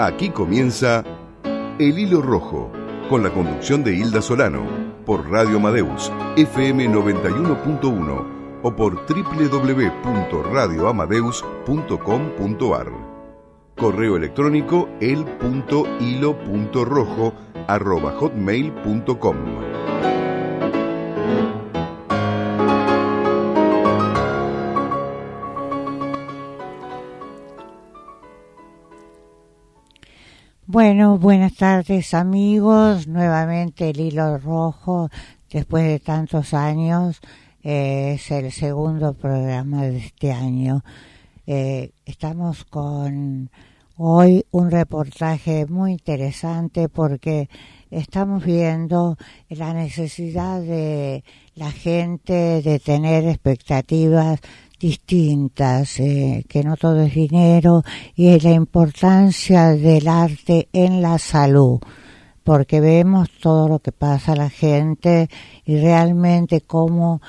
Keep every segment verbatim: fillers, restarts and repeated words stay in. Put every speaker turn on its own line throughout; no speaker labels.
Aquí comienza El Hilo Rojo, con la conducción de Hilda Solano, por Radio Amadeus, F M noventa y uno punto uno o por doble u doble u doble u punto radio amadeus punto com punto a r. Correo electrónico el punto hilo punto rojo arroba hotmail punto com.
Bueno, buenas tardes amigos, nuevamente el Hilo Rojo, después de tantos años, eh, es el segundo programa de este año. Eh, estamos con hoy un reportaje muy interesante porque estamos viendo la necesidad de la gente de tener expectativas distintas, eh, que no todo es dinero, y la importancia del arte en la salud, porque vemos todo lo que pasa a la gente y realmente cómo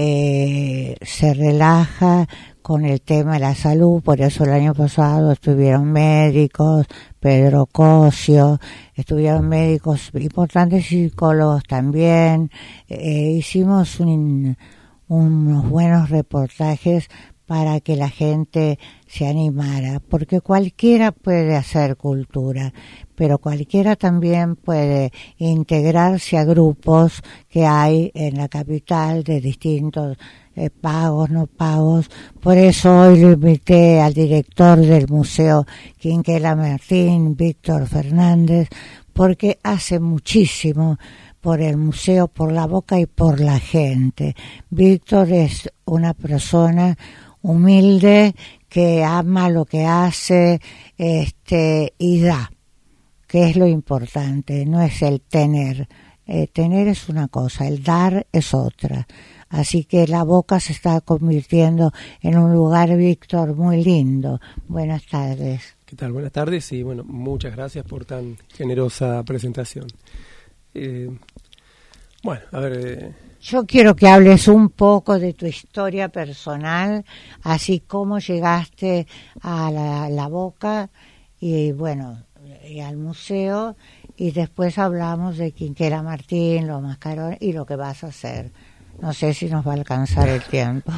eh, se relaja con el tema de la salud. Por eso el año pasado estuvieron médicos, Pedro Cosio, estuvieron médicos importantes, psicólogos también. Eh, hicimos un unos buenos reportajes para que la gente se animara, porque cualquiera puede hacer cultura, pero cualquiera también puede integrarse a grupos que hay en la capital de distintos eh, pagos, no pagos. Por eso hoy lo invité al director del Museo Quinquela Martín, Víctor Fernández, porque hace muchísimo por el museo, por la boca y por la gente. Víctor es una persona humilde que ama lo que hace, este, y da, que es lo importante, no es el tener. Eh, tener es una cosa, el dar es otra. Así que la boca se está convirtiendo en un lugar, Víctor, muy lindo. Buenas tardes.
¿Qué tal? Buenas tardes y bueno, muchas gracias por tan generosa presentación. Eh, bueno, a ver... Eh...
Yo quiero que hables un poco de tu historia personal, así como llegaste a la, la Boca y bueno, y al museo, y después hablamos de Quinquela Martín, los mascarones y lo que vas a hacer. No sé si nos va a alcanzar el tiempo.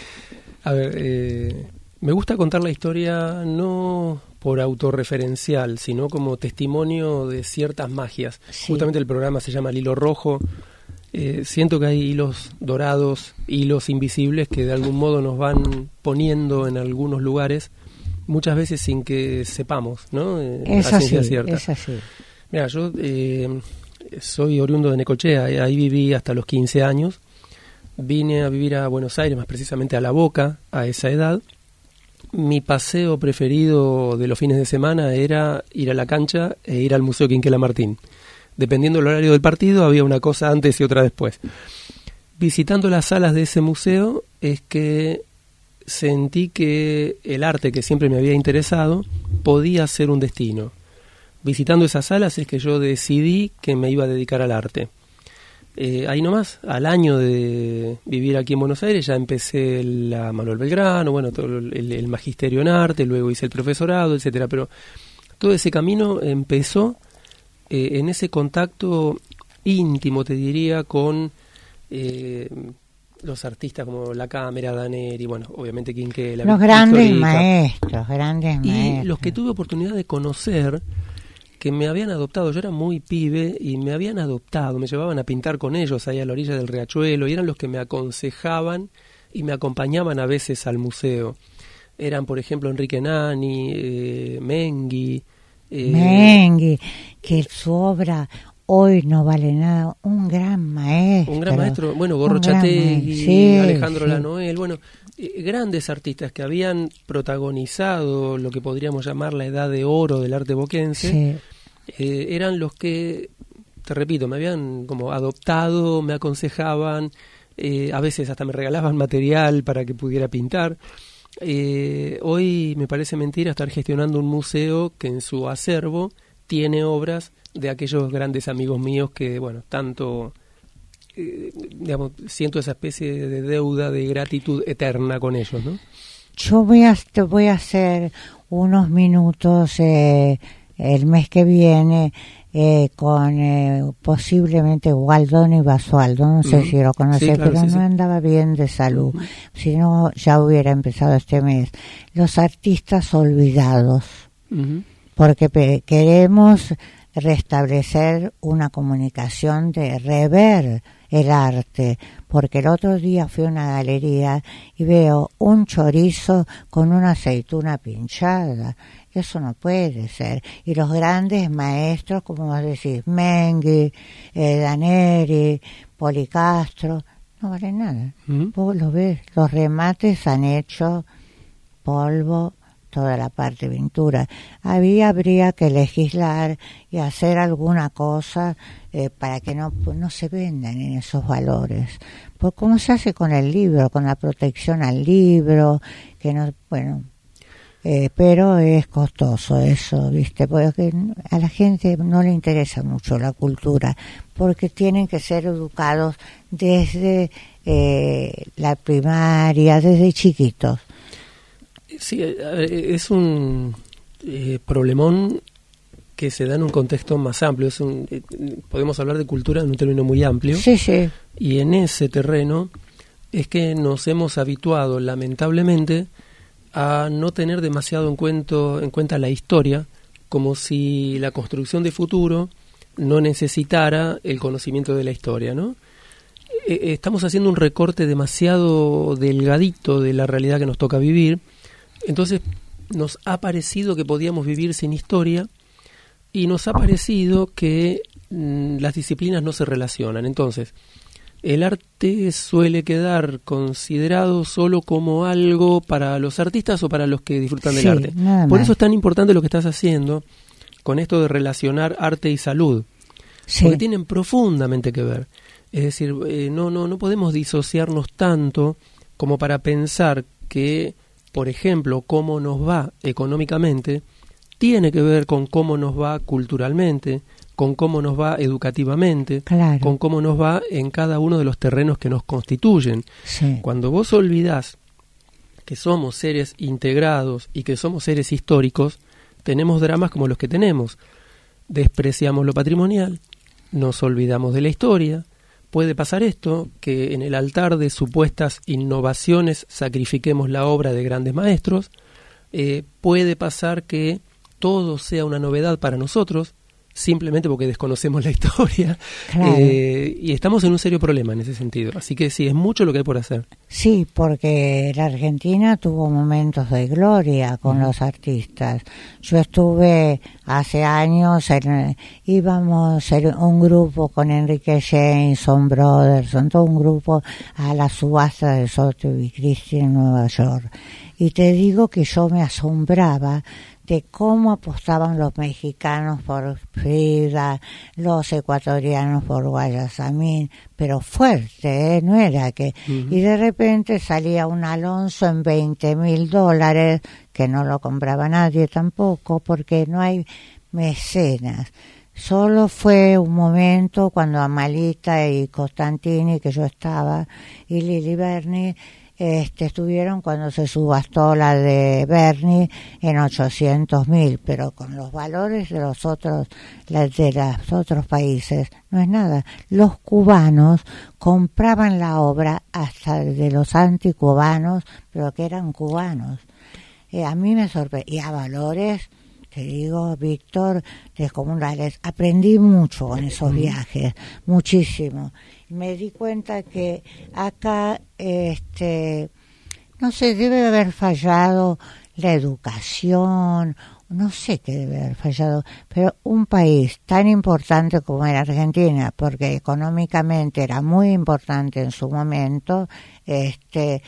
A ver, eh, me gusta contar la historia no por autorreferencial, sino como testimonio de ciertas magias. Sí. Justamente el programa se llama El Hilo Rojo. Eh, siento que hay hilos dorados, hilos invisibles que de algún modo nos van poniendo en algunos lugares, muchas veces sin que sepamos, ¿no? Eh,
es así, es así.
Mira, yo eh, soy oriundo de Necochea, ahí viví hasta los quince años. Vine a vivir a Buenos Aires, más precisamente a La Boca, a esa edad. Mi paseo preferido de los fines de semana era ir a la cancha e ir al Museo Quinquela Martín. Dependiendo del horario del partido, había una cosa antes y otra después. Visitando las salas de ese museo es que sentí que el arte que siempre me había interesado podía ser un destino. Visitando esas salas es que yo decidí que me iba a dedicar al arte. Eh, ahí nomás, al año de vivir aquí en Buenos Aires, ya empecé la Manuel Belgrano, bueno, todo el, el magisterio en arte, luego hice el profesorado, etcétera. Pero todo ese camino empezó eh, en ese contacto íntimo, te diría, con eh, los artistas como La Cámara, Daneri, bueno, obviamente Quinquela.
Los grandes maestros, grandes
y
maestros.
Y los que tuve oportunidad de conocer, que me habían adoptado, yo era muy pibe y me habían adoptado, me llevaban a pintar con ellos ahí a la orilla del riachuelo y eran los que me aconsejaban y me acompañaban a veces al museo. Eran, por ejemplo, Enrique Nani, eh, Mengui.
Eh, Mengui, que su obra hoy no vale nada, un gran maestro.
Un gran maestro, bueno, Gorrochategui, sí, Alejandro sí. Lanoel, bueno, eh, grandes artistas que habían protagonizado lo que podríamos llamar la edad de oro del arte boquense, sí. eh, eran los que, te repito, me habían como adoptado, me aconsejaban, eh, a veces hasta me regalaban material para que pudiera pintar. Eh, hoy me parece mentira estar gestionando un museo que en su acervo tiene obras de aquellos grandes amigos míos que, bueno, tanto, eh, digamos, siento esa especie de deuda de gratitud eterna con ellos, ¿no?
Yo voy a, te voy a hacer unos minutos eh, el mes que viene eh, con eh, posiblemente Gualdón y Basualdo, no sé uh-huh. si lo conocés, sí, claro, pero sí, no sí. andaba bien de salud, uh-huh. si no ya hubiera empezado este mes. Los artistas olvidados, uh-huh. porque pe- queremos restablecer una comunicación de rever el arte, porque el otro día fui a una galería y veo un chorizo con una aceituna pinchada. Eso no puede ser. Y los grandes maestros, como vos decís, Menghi, eh, Daneri, Policastro, no valen nada. ¿Mm? Vos lo ves, los remates han hecho polvo, toda la parte de pintura. Había, habría que legislar y hacer alguna cosa eh, para que no, no se vendan en esos valores. Pues como se hace con el libro, con la protección al libro, que no, bueno, eh, pero es costoso eso, ¿viste? Porque a la gente no le interesa mucho la cultura, porque tienen que ser educados desde eh, la primaria, desde chiquitos.
Sí, es un eh, problemón que se da en un contexto más amplio. Es un, eh, podemos hablar de cultura en un término muy amplio.
Sí, sí.
Y en ese terreno es que nos hemos habituado, lamentablemente, a no tener demasiado en, cuento, en cuenta la historia, como si la construcción de futuro no necesitara el conocimiento de la historia, ¿no? Eh, estamos haciendo un recorte demasiado delgadito de la realidad que nos toca vivir. Entonces nos ha parecido que podíamos vivir sin historia y nos ha parecido que mmm, las disciplinas no se relacionan. Entonces, el arte suele quedar considerado solo como algo para los artistas o para los que disfrutan del
sí,
arte. Por eso es tan importante lo que estás haciendo con esto de relacionar arte y salud, sí. porque tienen profundamente que ver. Es decir, eh, no, no, no podemos disociarnos tanto como para pensar que, por ejemplo, cómo nos va económicamente, tiene que ver con cómo nos va culturalmente, con cómo nos va educativamente,
claro.
con cómo nos va en cada uno de los terrenos que nos constituyen.
Sí.
Cuando vos olvidás que somos seres integrados y que somos seres históricos, tenemos dramas como los que tenemos. Despreciamos lo patrimonial, nos olvidamos de la historia. Puede pasar esto, que en el altar de supuestas innovaciones sacrifiquemos la obra de grandes maestros. Eh, puede pasar que todo sea una novedad para nosotros, simplemente porque desconocemos la historia.
Claro.
Eh, y estamos en un serio problema en ese sentido. Así que sí, es mucho lo que hay por hacer.
Sí, porque la Argentina tuvo momentos de gloria con uh-huh. los artistas. Yo estuve hace años, en, íbamos en un grupo con Enrique Jameson Brothers, todo un grupo a la subasta de Sotheby Christie en Nueva York. Y te digo que yo me asombraba de cómo apostaban los mexicanos por Frida, los ecuatorianos por Guayasamín, pero fuerte, ¿eh? No era que... Uh-huh. Y de repente salía un Alonso en veinte mil dólares, que no lo compraba nadie tampoco, porque no hay mecenas. Solo fue un momento cuando Amalita y Costantini, que yo estaba, y Lili Berni, Este, estuvieron cuando se subastó la de Berni en ochocientos mil, pero con los valores de los otros, de los otros países, no es nada. Los cubanos compraban la obra hasta de los anticubanos, pero que eran cubanos. Eh, a mí me sorprendió, y a valores, te digo, Víctor, descomunales. Aprendí mucho con esos viajes, muchísimo. Me di cuenta que acá, este, no sé, debe haber fallado la educación, no sé qué debe haber fallado, pero un país tan importante como era Argentina, porque económicamente era muy importante en su momento, este,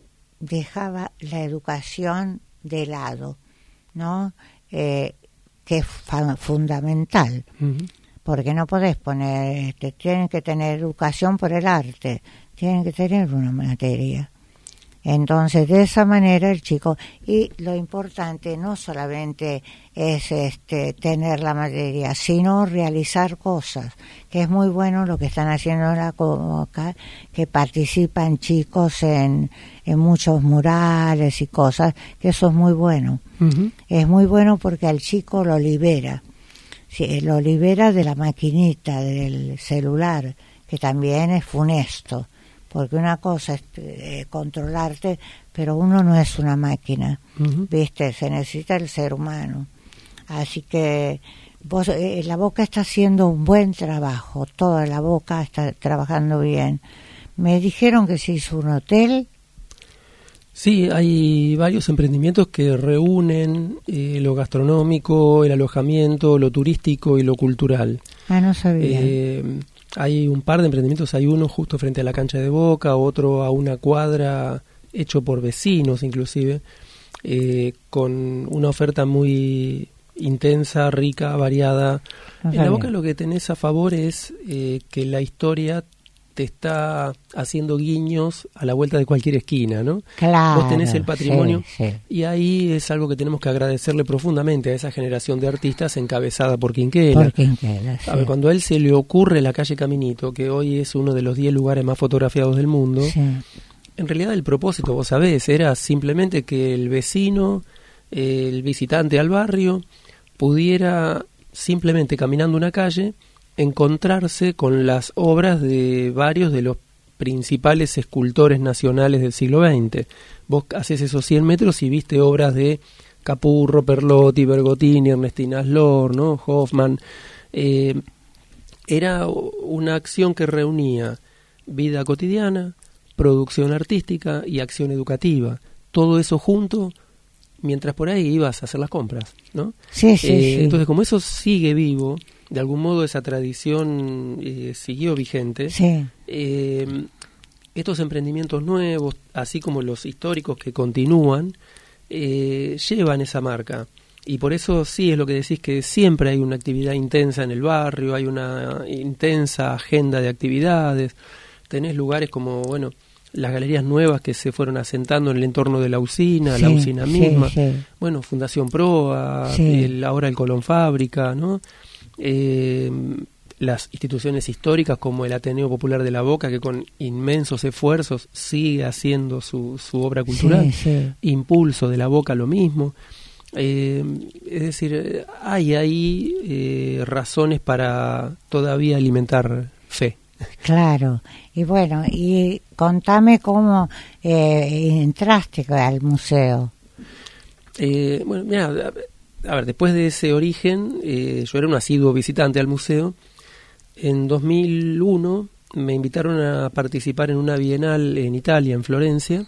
dejaba la educación de lado, ¿no? Eh, que es fa- fundamental. Uh-huh. Porque no podés poner, este, tienen que tener educación por el arte, tienen que tener una materia. Entonces, de esa manera el chico, y lo importante no solamente es este tener la materia, sino realizar cosas, que es muy bueno lo que están haciendo en la Coca, que participan chicos en, en muchos murales y cosas, que eso es muy bueno. Uh-huh. Es muy bueno porque al chico lo libera, sí, lo libera de la maquinita, del celular, que también es funesto. Porque una cosa es eh, controlarte, pero uno no es una máquina, uh-huh. ¿Viste? Se necesita el ser humano. Así que vos, eh, la Boca está haciendo un buen trabajo, toda la Boca está trabajando bien. Me dijeron que se hizo un hotel.
Sí, hay varios emprendimientos que reúnen eh, lo gastronómico, el alojamiento, lo turístico y lo cultural.
Ah, no sabía.
Eh, Hay un par de emprendimientos, hay uno justo frente a la cancha de Boca, otro a una cuadra, hecho por vecinos inclusive, eh, con una oferta muy intensa, rica, variada. No en la Boca lo que tenés a favor es eh, que la historia te está haciendo guiños a la vuelta de cualquier esquina, ¿no?
Claro.
Vos tenés el patrimonio,
sí, sí.
Y ahí es algo que tenemos que agradecerle profundamente a esa generación de artistas encabezada por Quinquela.
Por Quinquela, sí.
A ver, cuando a él se le ocurre la calle Caminito, que hoy es uno de los diez lugares más fotografiados del mundo, sí. En realidad el propósito, vos sabés, era simplemente que el vecino, eh, el visitante al barrio, pudiera simplemente caminando una calle encontrarse con las obras de varios de los principales escultores nacionales del siglo veinte. Vos haces esos cien metros y viste obras de Capurro, Perlotti, Bergotini, Ernestina Aslor, ¿no? Hoffman. Eh, era una acción que reunía vida cotidiana, producción artística y acción educativa. Todo eso junto, mientras por ahí ibas a hacer las compras, ¿no?
Sí, sí,
eh,
sí.
Entonces, como eso sigue vivo, de algún modo esa tradición eh, siguió vigente.
Sí.
Eh, estos emprendimientos nuevos, así como los históricos que continúan, eh, llevan esa marca. Y por eso sí es lo que decís, que siempre hay una actividad intensa en el barrio, hay una intensa agenda de actividades. Tenés lugares como, bueno, las galerías nuevas que se fueron asentando en el entorno de la usina, sí, la usina misma. Sí, sí. Bueno, Fundación Proa, sí. el, ahora el Colón Fábrica, ¿no? Eh, las instituciones históricas como el Ateneo Popular de la Boca, que con inmensos esfuerzos sigue haciendo su, su obra cultural. Sí, sí. Impulso de la Boca, lo mismo. Eh, es decir, hay ahí eh, razones para todavía alimentar fe.
Claro, y bueno, y contame cómo eh, entraste al museo.
Eh, bueno, mira, a ver, después de ese origen, eh, yo era un asiduo visitante al museo. En dos mil uno me invitaron a participar en una bienal en Italia, en Florencia,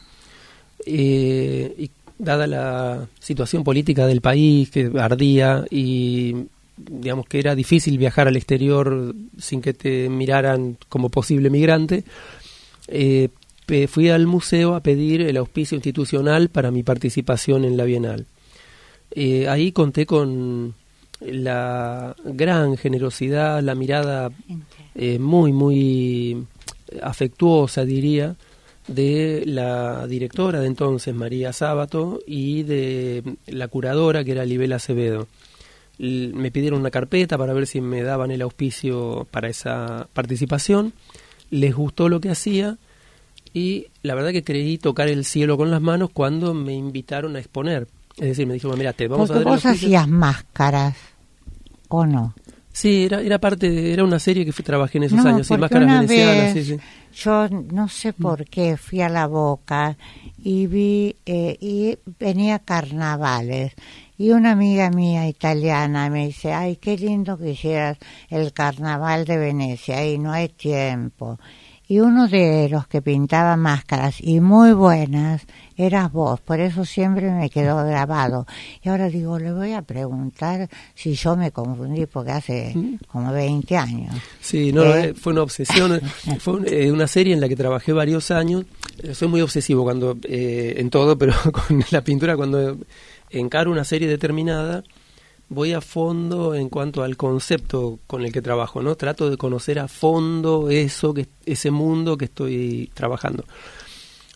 eh, y dada la situación política del país que ardía y digamos que era difícil viajar al exterior sin que te miraran como posible migrante, eh, fui al museo a pedir el auspicio institucional para mi participación en la bienal. Eh, ahí conté con la gran generosidad, la mirada eh, muy, muy afectuosa, diría, de la directora de entonces, María Sábato, y de la curadora, que era Libela Acevedo. L- me pidieron una carpeta para ver si me daban el auspicio para esa participación. Les gustó lo que hacía y la verdad que creí tocar el cielo con las manos cuando me invitaron a exponer. Es decir, me dijeron, mira, te vamos
Porque
a dar
vos hacías máscaras, ¿o no?
Sí, era era parte de, era una serie que fui, trabajé en esos
no,
años, sí, máscaras
una
venecianas,
vez,
sí, sí.
Yo no sé por qué fui a la Boca y vi eh, y venía carnavales y una amiga mía italiana me dice, ay, qué lindo que hicieras el carnaval de Venecia y no hay tiempo. Y uno de los que pintaba máscaras y muy buenas eras vos, por eso siempre me quedó grabado. Y ahora digo, le voy a preguntar si yo me confundí, porque hace como veinte años.
Sí, no, ¿Eh? fue una obsesión, fue un, eh, una serie en la que trabajé varios años. Soy muy obsesivo cuando eh, en todo, pero con la pintura, cuando encaro una serie determinada, voy a fondo en cuanto al concepto con el que trabajo, ¿no? Trato de conocer a fondo eso, que ese mundo que estoy trabajando.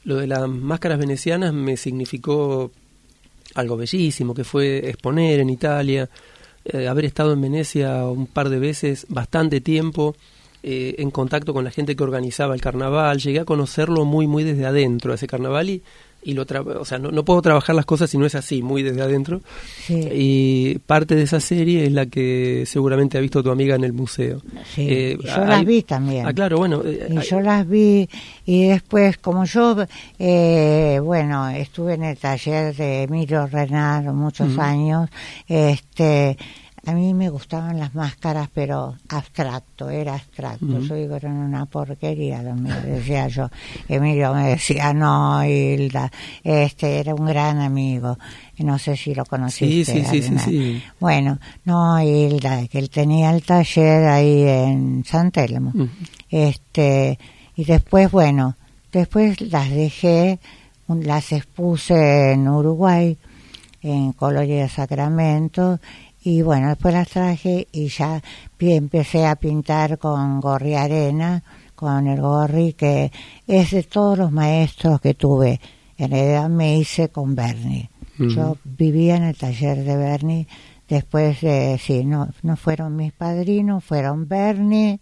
lo de las máscaras venecianas me significó algo bellísimo, que fue exponer en Italia, eh, haber estado en Venecia un par de veces, bastante tiempo, eh, en contacto con la gente que organizaba el carnaval. Llegué a conocerlo muy, muy desde adentro, ese carnaval, y, y lo tra o sea, no, no puedo trabajar las cosas si no es así, muy desde adentro. Sí. Y parte de esa serie es la que seguramente ha visto tu amiga en el museo.
Sí, eh, yo hay, las vi también.
Ah, claro, bueno.
Eh, y hay, yo las vi, y después, como yo, eh, bueno, estuve en el taller de Emilio Renard muchos uh-huh. años, este... A mí me gustaban las máscaras, pero abstracto, era abstracto. Uh-huh. Yo digo, eran una porquería, me decía yo. Emilio me decía, no, Hilda, este era un gran amigo. No sé si lo conociste.
Sí, sí, sí, sí, sí.
Bueno, no, Hilda, que él tenía el taller ahí en San Telmo. Uh-huh. Este, y después, bueno, después las dejé, las expuse en Uruguay, en Colonia de Sacramento. Y bueno, después las traje y ya empecé a pintar con Gorri Arena, con el Gorri, que es de todos los maestros que tuve. En realidad me hice con Berni. Uh-huh. Yo vivía en el taller de Berni. Después, eh, sí, no, no fueron mis padrinos, fueron Berni,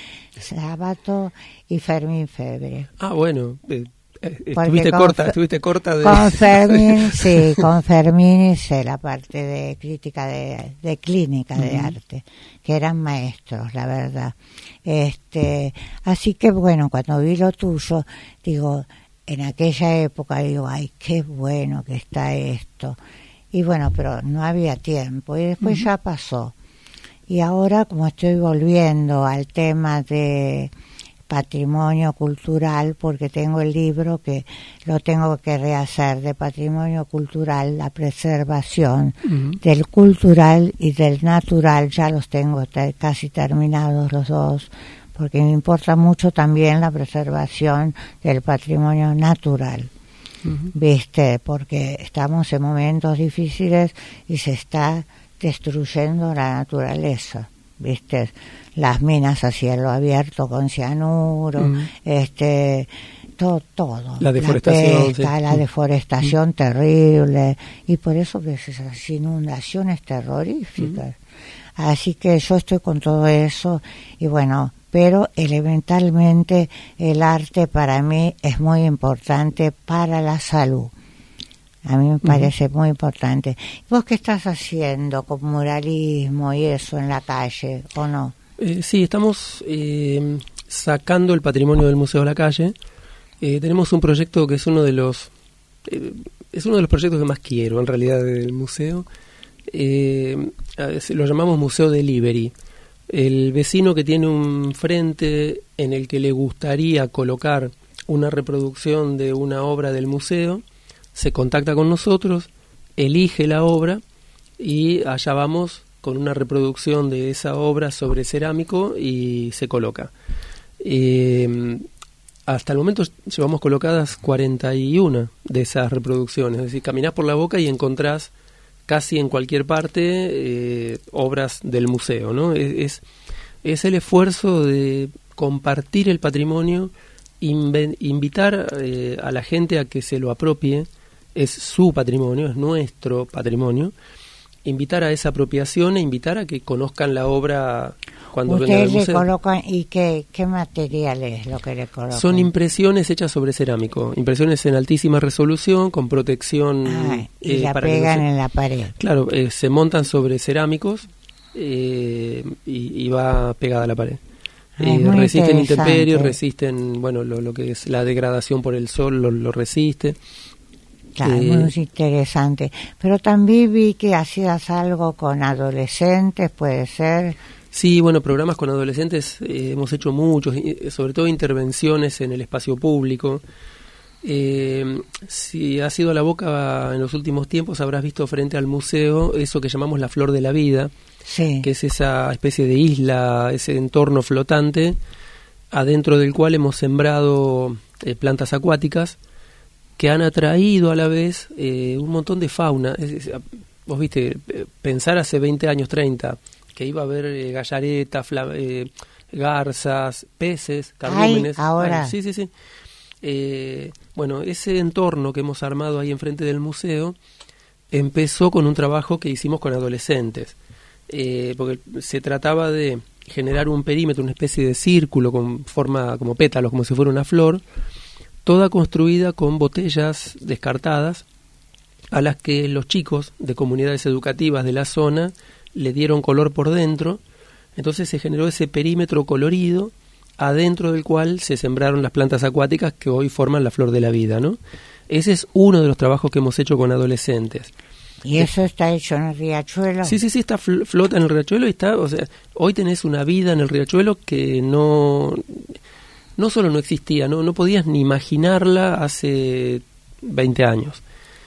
Sábato y Fermín Febre.
Ah, bueno, eh. Estuviste corta, Fe- estuviste corta de...
Con Fermín, sí, con Fermín hice la parte de crítica de, de clínica uh-huh. de arte, que eran maestros, la verdad. Este, así que bueno, cuando vi lo tuyo, digo, en aquella época digo, ay, qué bueno que está esto. Y bueno, pero no había tiempo y después uh-huh. ya pasó. Y ahora, como estoy volviendo al tema de patrimonio cultural, porque tengo el libro que lo tengo que rehacer, de patrimonio cultural, la preservación uh-huh. del cultural y del natural, ya los tengo te- casi terminados los dos, porque me importa mucho también la preservación del patrimonio natural. Uh-huh. Viste, porque estamos en momentos difíciles y se está destruyendo la naturaleza, viste, las minas a cielo abierto con cianuro, uh-huh. este, todo, todo.
La deforestación.
La pesca,
sí.
la deforestación uh-huh. terrible, y por eso ves esas inundaciones terroríficas. Uh-huh. Así que yo estoy con todo eso, y bueno, pero elementalmente el arte para mí es muy importante para la salud. A mí me parece uh-huh. muy importante. ¿Vos qué estás haciendo con muralismo y eso en la calle, o no?
Eh, sí, estamos eh, sacando el patrimonio del Museo a la calle. Eh, tenemos un proyecto que es uno de los eh, es uno de los proyectos que más quiero, en realidad, del museo. Eh, lo llamamos Museo Delivery. El vecino que tiene un frente en el que le gustaría colocar una reproducción de una obra del museo, se contacta con nosotros, elige la obra y allá vamos con una reproducción de esa obra sobre cerámico y se coloca. Eh, hasta el momento llevamos colocadas cuarenta y una de esas reproducciones, es decir, caminás por la Boca y encontrás casi en cualquier parte eh, obras del museo, ¿no? Es, es el esfuerzo de compartir el patrimonio, inven, invitar eh, a la gente a que se lo apropie. Es su patrimonio, es nuestro patrimonio. Invitar a esa apropiación e invitar a que conozcan la obra cuando vengan al museo.
¿Ustedes le colocan y qué, qué material es lo que le colocan?
Son impresiones hechas sobre cerámico, impresiones en altísima resolución, con protección.
Ah, y
eh,
la
para
pegan
que no se...
en la pared.
Claro, eh, se montan sobre cerámicos eh, y, y va pegada a la pared.
Ah,
eh, resisten intemperies, resisten, bueno, lo, lo que es la degradación por el sol, lo, lo resiste.
Claro, eh, muy interesante. Pero también vi que hacías algo con adolescentes, ¿puede ser?
Sí, bueno, programas con adolescentes eh, hemos hecho muchos, sobre todo intervenciones en el espacio público. Eh, si has ido a la Boca en los últimos tiempos, habrás visto frente al museo eso que llamamos la Flor de la Vida,
sí.
que es esa especie de isla, ese entorno flotante, adentro del cual hemos sembrado eh, plantas acuáticas, que han atraído a la vez eh, un montón de fauna. Es, es, vos viste, pensar hace veinte años, treinta, que iba a haber eh, gallaretas, eh, garzas, peces, cardúmenes.
Ay, ahora.
Ay, sí, sí, sí. Eh, bueno, ese entorno que hemos armado ahí enfrente del museo empezó con un trabajo que hicimos con adolescentes, eh, porque se trataba de generar un perímetro, una especie de círculo con forma como pétalos, como si fuera una flor, toda construida con botellas descartadas, a las que los chicos de comunidades educativas de la zona le dieron color por dentro. Entonces se generó ese perímetro colorido, adentro del cual se sembraron las plantas acuáticas que hoy forman la flor de la vida, ¿no? Ese es uno de los trabajos que hemos hecho con adolescentes.
¿Y eso está hecho en el riachuelo?
Sí, sí, sí, está fl- flota en el riachuelo y está, o sea, hoy tenés una vida en el riachuelo que no, no solo no existía, no, no podías ni imaginarla hace veinte años.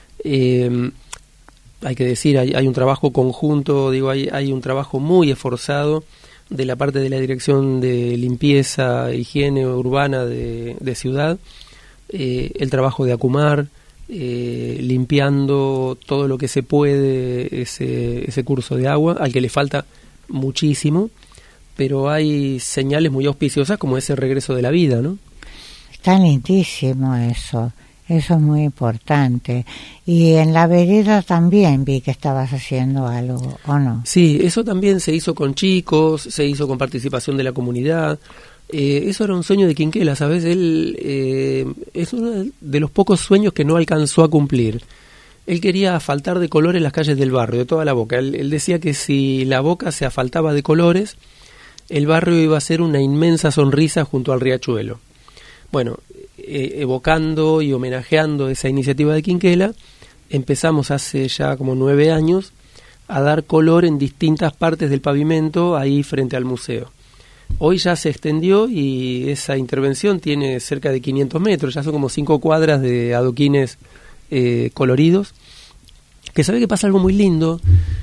Eh, hay que decir, hay, hay un trabajo conjunto, digo, hay, hay un trabajo muy esforzado de la parte de la Dirección de Limpieza, Higiene Urbana de, de Ciudad, eh, el trabajo de Acumar, eh, limpiando todo lo que se puede ese, ese curso de agua, al que le falta muchísimo, pero hay señales muy auspiciosas como ese regreso de la vida, ¿no?
Está lindísimo eso. Eso es muy importante. Y en la vereda también vi que estabas haciendo algo, ¿o no?
Sí, eso también se hizo con chicos, se hizo con participación de la comunidad. Eh, eso era un sueño de Quinquela, ¿sabes? Él eh, es uno de los pocos sueños que no alcanzó a cumplir. Él quería asfaltar de colores las calles del barrio, de toda la Boca. Él, él decía que si la Boca se asfaltaba de colores, el barrio iba a ser una inmensa sonrisa junto al riachuelo. Bueno, eh, evocando y homenajeando esa iniciativa de Quinquela, empezamos hace ya como nueve años a dar color en distintas partes del pavimento ahí frente al museo. Hoy ya se extendió y esa intervención tiene cerca de quinientos metros, ya son como cinco cuadras de adoquines eh, coloridos, que sabe que pasa algo muy lindo,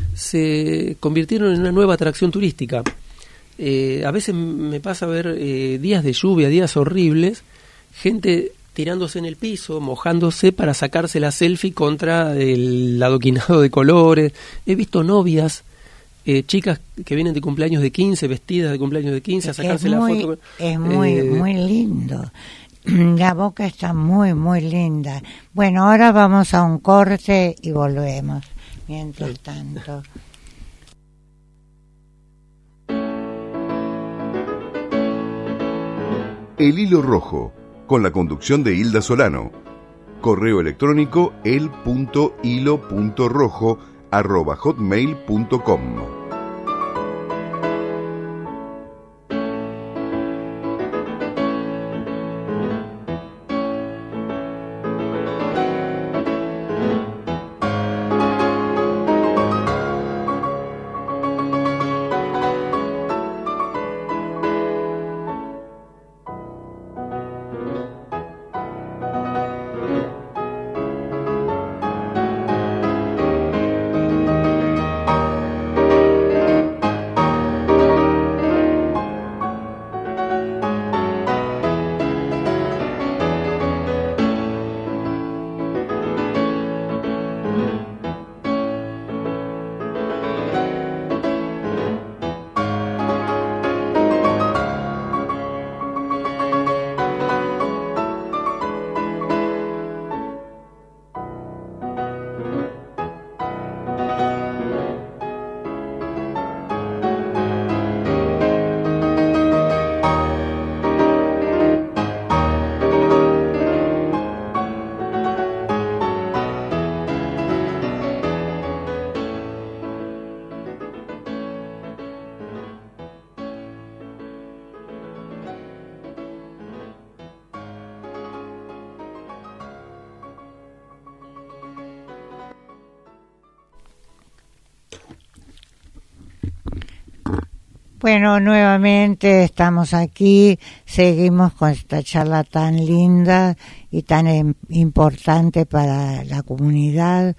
se convirtieron en una nueva atracción turística. Eh, a veces me pasa ver eh, días de lluvia, días horribles, gente tirándose en el piso, mojándose para sacarse la selfie contra el adoquinado de colores. He visto novias, eh, chicas que vienen de cumpleaños de quince, vestidas de cumpleaños de quince, a sacarse
es
la
muy,
foto.
Es muy, eh, muy lindo. La Boca está muy, muy linda. Bueno, ahora vamos a un corte y volvemos. Mientras sí. tanto...
El Hilo Rojo, con la conducción de Hilda Solano. Correo electrónico el punto hilo punto rojo arroba hotmail punto com.
Bueno, nuevamente estamos aquí, seguimos con esta charla tan linda y tan em, importante para la comunidad.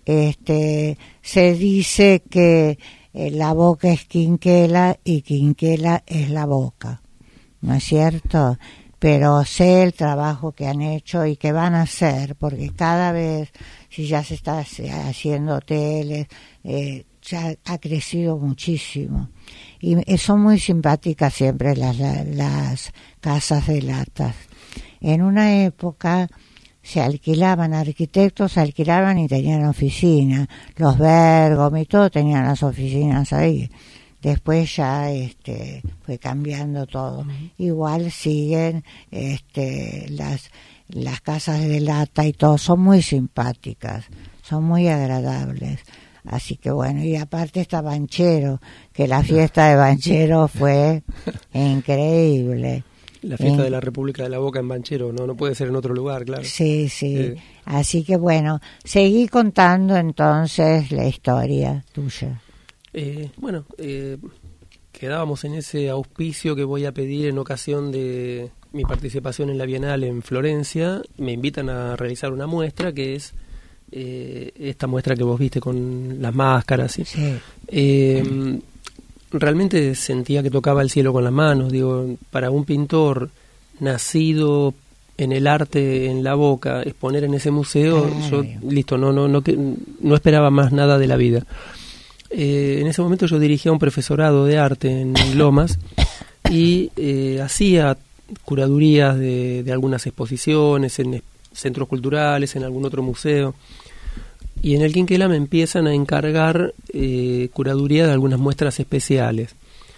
Este, se dice que eh, la Boca es Quinquela y Quinquela es la Boca, ¿no es cierto? Pero sé el trabajo que han hecho y que van a hacer, porque cada vez, si ya se está haciendo hoteles, eh, ya ha crecido muchísimo. Y son muy simpáticas siempre las, las, las casas de latas. En una época se alquilaban, arquitectos se alquilaban y tenían oficina, los Bergom y todo tenían las oficinas ahí. Después ya este fue cambiando todo. Uh-huh. Igual siguen este las las casas de lata y todo, son muy simpáticas, son muy agradables. Así que bueno, y aparte está Banchero, que la fiesta de Banchero fue increíble.
La fiesta
en,
de la República de la Boca en Banchero, no no puede ser en otro lugar, claro.
Sí, sí. Eh. Así que bueno, seguí contando entonces la historia tuya.
Eh, bueno, eh, quedábamos en ese auspicio que voy a pedir en ocasión de mi participación en la Bienal en Florencia. Me invitan a realizar una muestra que es eh, esta muestra que vos viste con las máscaras. ¿sí?
Sí.
Eh, realmente sentía que tocaba el cielo con las manos. Digo, para un pintor nacido en el arte en la Boca, exponer en ese museo, Ay. yo listo, no, no, no, no esperaba más nada de la vida. Eh, en ese momento yo dirigía un profesorado de arte en Lomas y eh, hacía curadurías de, de algunas exposiciones en centros culturales, en algún otro museo, y en el Quinquela me empiezan a encargar eh, curaduría de algunas muestras especiales.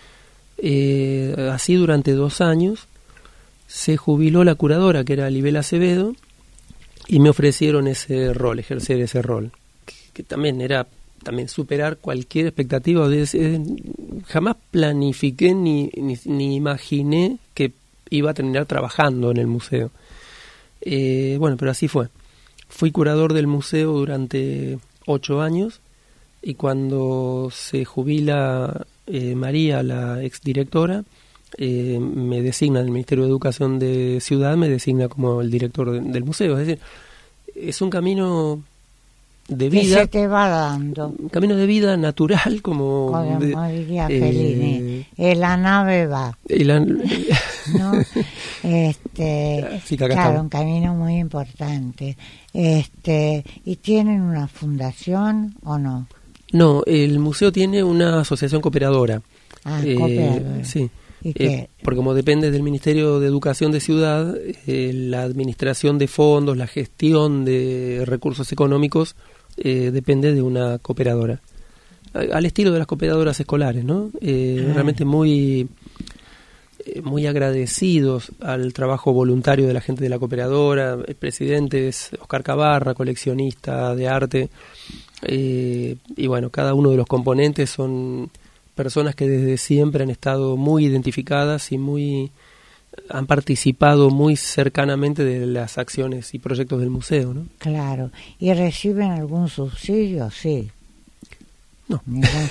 Eh, así durante dos años se jubiló la curadora, que era Libela Acevedo, y me ofrecieron ese rol, ejercer ese rol, que, que también era también superar cualquier expectativa. De ese, jamás planifiqué ni, ni, ni imaginé que iba a terminar trabajando en el museo. Eh, bueno, pero así fue. Fui curador del museo durante ocho años y cuando se jubila eh, María, la exdirectora, eh, me designa el Ministerio de Educación de Ciudad, me designa como el director de, del museo. Es decir, es un camino de vida,
que se te va dando,
un camino de vida natural, como,
como
de,
diría eh, Fellini, eh, la nave va,
la,
¿no? este,
sí,
claro,
estamos.
Un camino muy importante. Este, ¿y tienen una fundación o no?
No, el museo tiene una asociación cooperadora.
Ah,
eh,
cooperadora.
Sí.
¿Y
eh,
qué?
Porque como depende del Ministerio de Educación de Ciudad, eh, la administración de fondos, la gestión de recursos económicos eh, depende de una cooperadora, al estilo de las cooperadoras escolares, ¿no? Eh, ah. Realmente muy eh, muy agradecidos al trabajo voluntario de la gente de la cooperadora. El presidente es Oscar Cabarra, coleccionista de arte, eh, y bueno, cada uno de los componentes son personas que desde siempre han estado muy identificadas y muy han participado muy cercanamente de las acciones y proyectos del museo, ¿no?
Claro. ¿Y reciben algún subsidio? Sí.
No.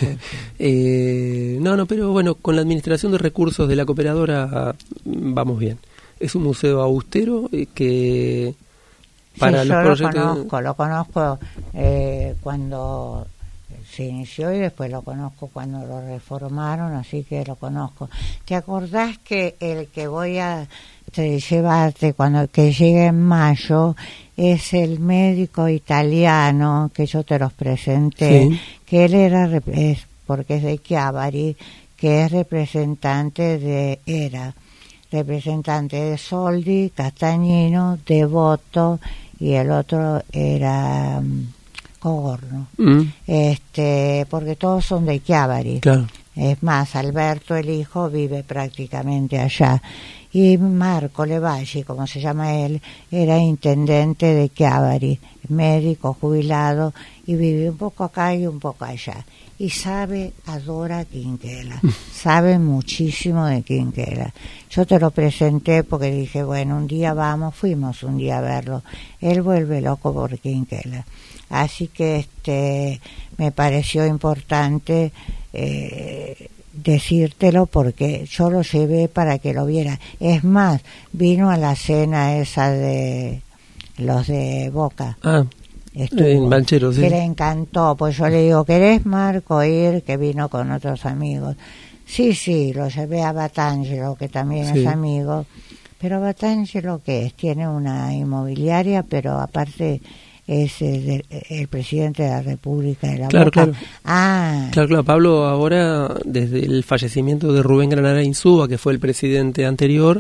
eh, no, no, pero bueno, con la administración de recursos de la cooperadora vamos bien. Es un museo austero eh, que para
sí,
los
yo
proyectos...
lo conozco, lo conozco eh, cuando se inició y después lo conozco cuando lo reformaron, así que lo conozco. ¿Te acordás que el que voy a te llevarte cuando que llegue en mayo es el médico italiano que yo te los presenté, sí. que él era es, porque es de Chiavari, que es representante de era representante de Soldi, Castagnino, Devoto y el otro era Cogorno, mm. este, porque todos son de Chiavari.
Claro.
Es más, Alberto, el hijo, vive prácticamente allá. Y Marco Levalli, como se llama él, era intendente de Chiavari, médico jubilado, y vive un poco acá y un poco allá. Y sabe, adora Quinquela, sabe muchísimo de Quinquela. Yo te lo presenté porque dije, bueno, un día vamos, fuimos un día a verlo. Él vuelve loco por Quinquela. Así que este me pareció importante eh, decírtelo porque yo lo llevé para que lo viera. Es más, vino a la cena esa de los de Boca.
Ah, estuvo, en Banchero, sí.
Que le encantó, pues yo le digo, ¿querés, Marco, ir? Que vino con otros amigos. Sí, sí, lo llevé a Batangelo, que también sí. es amigo. Pero Batangelo, ¿qué es? Tiene una inmobiliaria, pero aparte... es el, el presidente de la República de la
claro,
Boca.
Claro,
ah.
claro, claro. Pablo ahora, desde el fallecimiento de Rubén Granara Insúa, que fue el presidente anterior,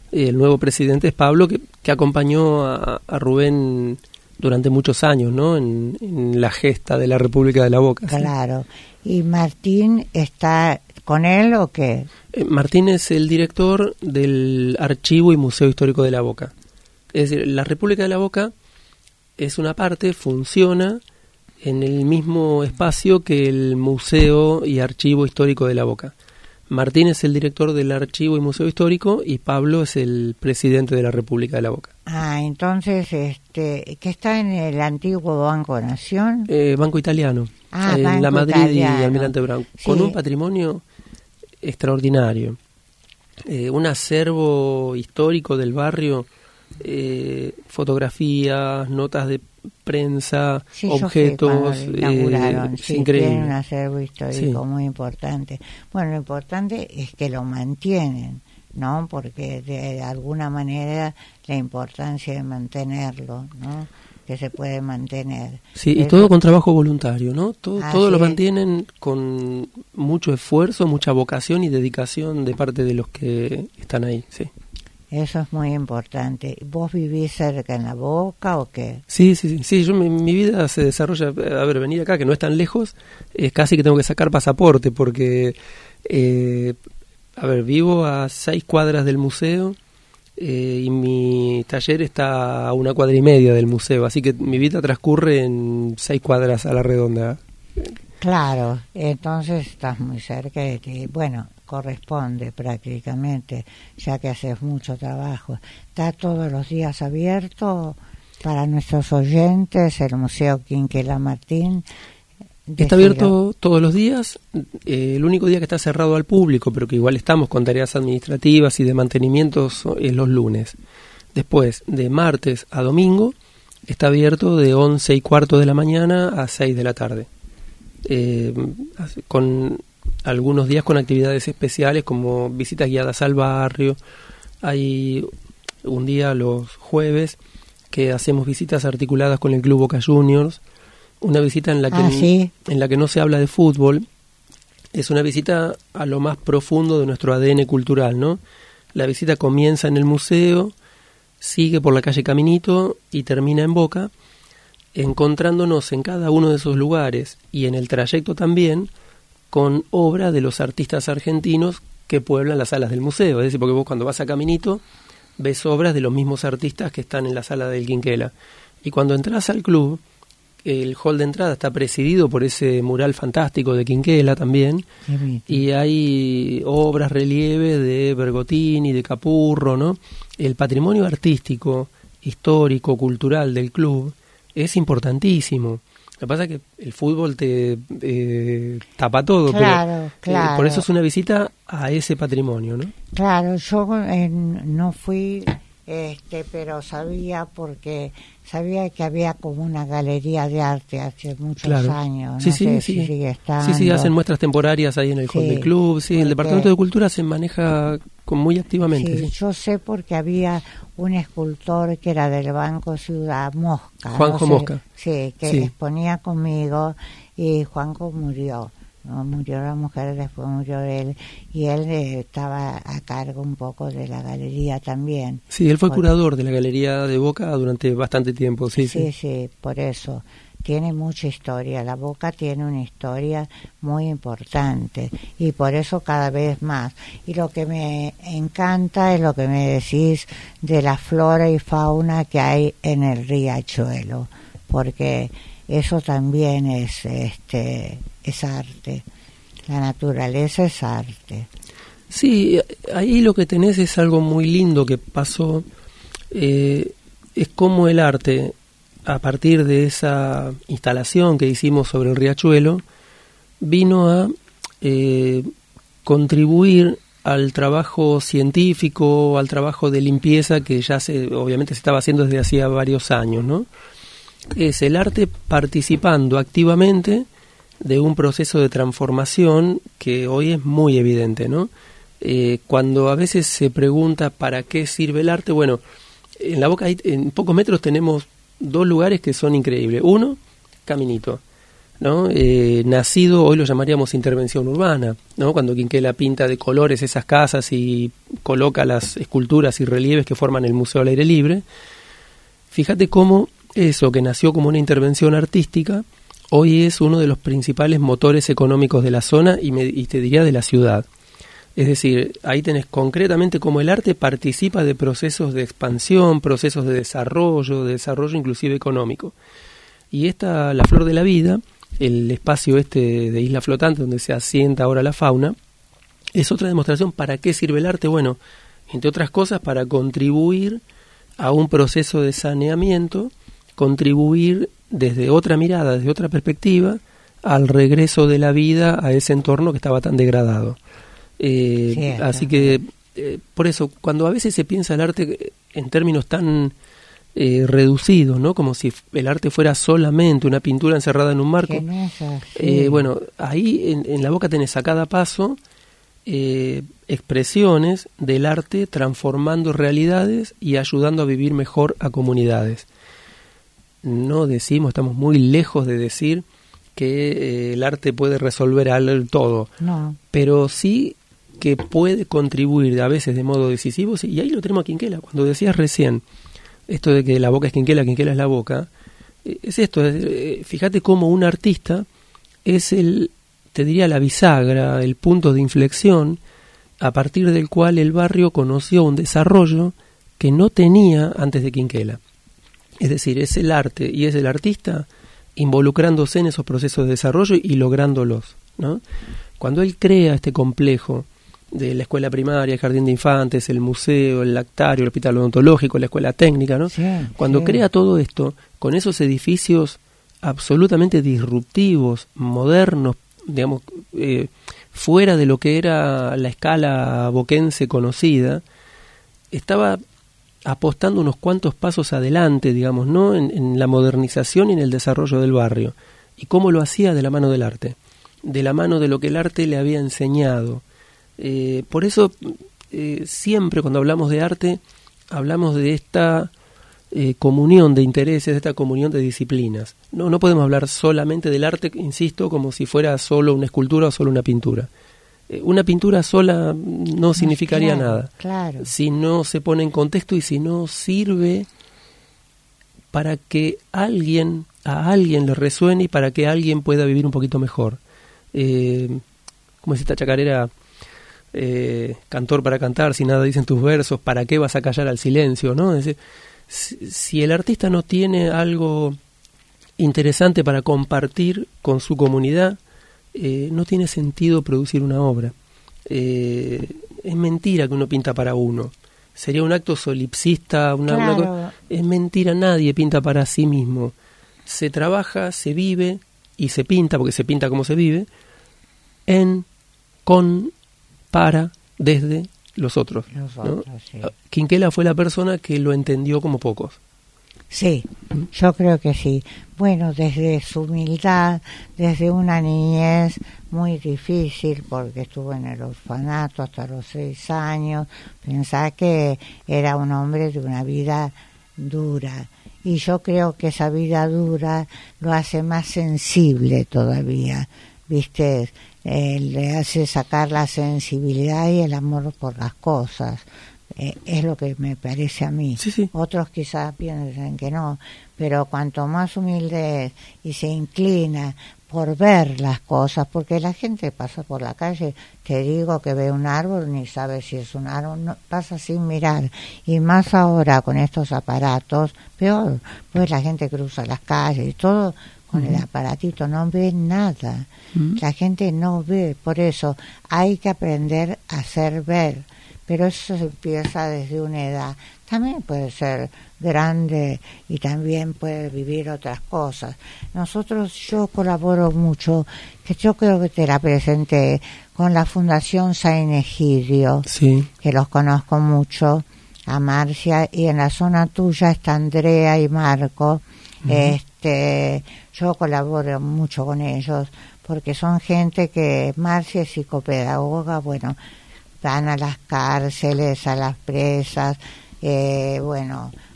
El nuevo presidente es Pablo, que, que acompañó a, a Rubén durante muchos años, ¿no? En, en la gesta de la República de la Boca.
Claro. ¿Sí? ¿Y Martín está con él o qué?
Eh, Martín es el director del Archivo y Museo Histórico de la Boca. Es decir, la República de la Boca es una parte, funciona en el mismo espacio que el Museo y Archivo Histórico de la Boca. Martín es el director del Archivo y Museo Histórico y Pablo es el presidente de la República de la Boca.
Ah, entonces, este, ¿qué está en el antiguo Banco Nación?
Eh, Banco Italiano,
ah,
en
Banco
la Madrid
Italiano.
y Almirante Brown,
Sí.
con un patrimonio extraordinario. Eh, un acervo histórico del barrio, eh, fotografías, notas de prensa,
Sí,
objetos,
yo fui cuando lo inauguraron.
eh,
Sí,
es increíble.
tiene un acervo histórico
Sí.
muy importante. Bueno, lo importante es que lo mantienen, ¿no? Porque de alguna manera la importancia de mantenerlo, ¿no? Que se puede mantener.
Sí, y
Eso-
todo con trabajo voluntario, ¿no? Todo,
Así
todo lo
es.
mantienen con mucho esfuerzo, mucha vocación y dedicación de parte de los que están ahí, sí.
Eso es muy importante. ¿Vos vivís cerca en La Boca o qué?
Sí, sí, sí, sí, yo mi, mi vida se desarrolla, a ver, venir acá, que no es tan lejos, es casi que tengo que sacar pasaporte, porque, eh, a ver, vivo a seis cuadras del museo, eh, y mi taller está a una cuadra y media del museo, así que mi vida transcurre en seis cuadras a la redonda.
Claro, entonces estás muy cerca de ti. Bueno, corresponde prácticamente, ya que haces mucho trabajo. ¿Está todos los días abierto para nuestros oyentes el Museo Quinquela Martín?
Está abierto todos los días, eh, el único día que está cerrado al público, pero que igual estamos con tareas administrativas y de mantenimiento, es los lunes. Después, de martes a domingo, está abierto de once y cuarto de la mañana a seis de la tarde. Eh, con algunos días con actividades especiales como visitas guiadas al barrio. Hay un día los jueves que hacemos visitas articuladas con el Club Boca Juniors, una visita en la que
Ah, ¿sí?
en la que no se habla de fútbol, es una visita a lo más profundo de nuestro A D N cultural, ¿no? La visita comienza en el museo, sigue por la calle Caminito y termina en Boca, encontrándonos en cada uno de esos lugares y en el trayecto también con obra de los artistas argentinos que pueblan las salas del museo. Es decir, porque vos cuando vas a Caminito ves obras de los mismos artistas que están en la sala del Quinquela. Y cuando entras al club, el hall de entrada está presidido por ese mural fantástico de Quinquela también, y hay obras, relieve de Bergotini, de Capurro, ¿no? El patrimonio artístico, histórico, cultural del club es importantísimo. Lo que pasa es que el fútbol te eh, tapa todo,
Claro,
pero
claro.
eh, por eso es una visita a ese patrimonio, ¿no?
Claro, yo eh, no fui, este, pero sabía porque sabía que había como una galería de arte hace muchos
Claro.
años.
Sí,
no
sí,
sé
sí.
si sigue estando.
Sí, sí, hacen muestras temporarias ahí en el hall
Sí,
del club. Sí, el
porque-
Departamento de Cultura se maneja con muy activamente.
Sí,
Sí.
yo sé porque había un escultor que era del Banco Ciudad, Mosca.
Juanjo
no sé,
Mosca.
Sí, que
Sí.
exponía conmigo y Juanjo murió. ¿no? Murió la mujer, después murió él y él eh, estaba a cargo un poco de la galería también.
Sí, él fue
Porque-
curador de la Galería de Boca durante bastante tiempo. Sí,
Sí,
sí.
sí, por eso. Tiene mucha historia, la Boca tiene una historia muy importante y por eso cada vez más. Y lo que me encanta es lo que me decís de la flora y fauna que hay en el riachuelo, porque eso también es, este, es arte. La naturaleza es arte.
Sí, ahí lo que tenés es algo muy lindo que pasó. Eh, es como el arte, a partir de esa instalación que hicimos sobre el riachuelo, vino a eh, contribuir al trabajo científico, al trabajo de limpieza que ya se, obviamente se estaba haciendo desde hacía varios años, ¿no? Es el arte participando activamente de un proceso de transformación que hoy es muy evidente, ¿no? Eh, cuando a veces se pregunta para qué sirve el arte, bueno, en La Boca hay, en pocos metros tenemos dos lugares que son increíbles. Uno, Caminito. ¿no? Eh, nacido, hoy lo llamaríamos intervención urbana, ¿no? Cuando Quinquela pinta de colores esas casas y coloca las esculturas y relieves que forman el Museo al Aire Libre. Fíjate cómo eso que nació como una intervención artística, hoy es uno de los principales motores económicos de la zona y, me, y te diría de la ciudad. Es decir, ahí tenés concretamente cómo el arte participa de procesos de expansión, procesos de desarrollo, de desarrollo inclusive económico. Y esta, la Flor de la Vida, el espacio este de Isla Flotante donde se asienta ahora la fauna, es otra demostración para qué sirve el arte. Bueno, entre otras cosas, para contribuir a un proceso de saneamiento, contribuir desde otra mirada, desde otra perspectiva, al regreso de la vida a ese entorno que estaba tan degradado. Eh, sí, así que, eh, por eso, cuando a veces se piensa el arte en términos tan eh, reducidos, ¿no? Como si el arte fuera solamente una pintura encerrada en un marco. Sí. Eh, bueno, ahí en, en la boca tenés a cada paso eh, expresiones del arte transformando realidades y ayudando a vivir mejor a comunidades. No decimos, estamos muy lejos de decir que eh, el arte puede resolver al todo, no. Pero sí que puede contribuir a veces de modo decisivo, y ahí lo tenemos a Quinquela. Cuando decías recién esto de que la boca es Quinquela, Quinquela es la boca, eh, es esto, eh, fíjate cómo un artista es el, te diría, la bisagra, el punto de inflexión a partir del cual el barrio conoció un desarrollo que no tenía antes de Quinquela. Es decir, es el arte y es el artista involucrándose en esos procesos de desarrollo y lográndolos, ¿no? Cuando él crea este complejo de la escuela primaria, el jardín de infantes, el museo, el lactario, el hospital odontológico, la escuela técnica, ¿no? Sí, Cuando sí. crea todo esto, con esos edificios absolutamente disruptivos, modernos, digamos, eh, fuera de lo que era la escala boquense conocida, estaba apostando unos cuantos pasos adelante, digamos, ¿no? En, en la modernización y en el desarrollo del barrio. ¿Y cómo lo hacía? De la mano del arte, de la mano de lo que el arte le había enseñado. Eh, por eso, eh, siempre cuando hablamos de arte, hablamos de esta eh, comunión de intereses, de esta comunión de disciplinas. No, no podemos hablar solamente del arte, insisto, como si fuera solo una escultura o solo una pintura. Una pintura sola no significaría claro, nada, claro. Si no se pone en contexto y si no sirve para que alguien, a alguien le resuene y para que alguien pueda vivir un poquito mejor. Eh, como dice esta chacarera, eh, cantor para cantar, si nada dicen tus versos, ¿para qué vas a callar al silencio? ¿No? Es decir, si, si el artista no tiene algo interesante para compartir con su comunidad, Eh, no tiene sentido producir una obra. Eh, es mentira que uno pinta para uno. Sería un acto solipsista. Una, claro. una, es mentira, nadie pinta para sí mismo. Se trabaja, se vive y se pinta, porque se pinta como se vive, en, con, para, desde los otros. Los otros, ¿no? Sí. Quinquela fue la persona que lo entendió como pocos.
Sí, yo creo que sí. Bueno, desde su humildad, desde una niñez muy difícil, porque estuvo en el orfanato hasta los seis años, pensar que era un hombre de una vida dura. Y yo creo que esa vida dura lo hace más sensible todavía, ¿viste? Eh, le hace sacar la sensibilidad y el amor por las cosas. Eh, es lo que me parece a mí. Sí, sí. Otros quizás piensen que no, pero cuanto más humilde es y se inclina por ver las cosas, porque la gente pasa por la calle, te digo que ve un árbol, ni sabe si es un árbol, no, pasa sin mirar, y más ahora con estos aparatos, peor, pues la gente cruza las calles y todo con uh-huh. el aparatito, no ve nada, uh-huh. la gente no ve, por eso hay que aprender a hacer ver. Pero eso se empieza desde una edad. También puede ser grande y también puede vivir otras cosas. Nosotros, yo colaboro mucho, que yo creo que te la presenté, con la Fundación San Egidio, sí. que los conozco mucho, a Marcia, y en la zona tuya está Andrea y Marco. Uh-huh. Este, yo colaboro mucho con ellos, porque son gente que, Marcia es psicopedagoga, bueno, van a las cárceles, a las presas, eh, bueno,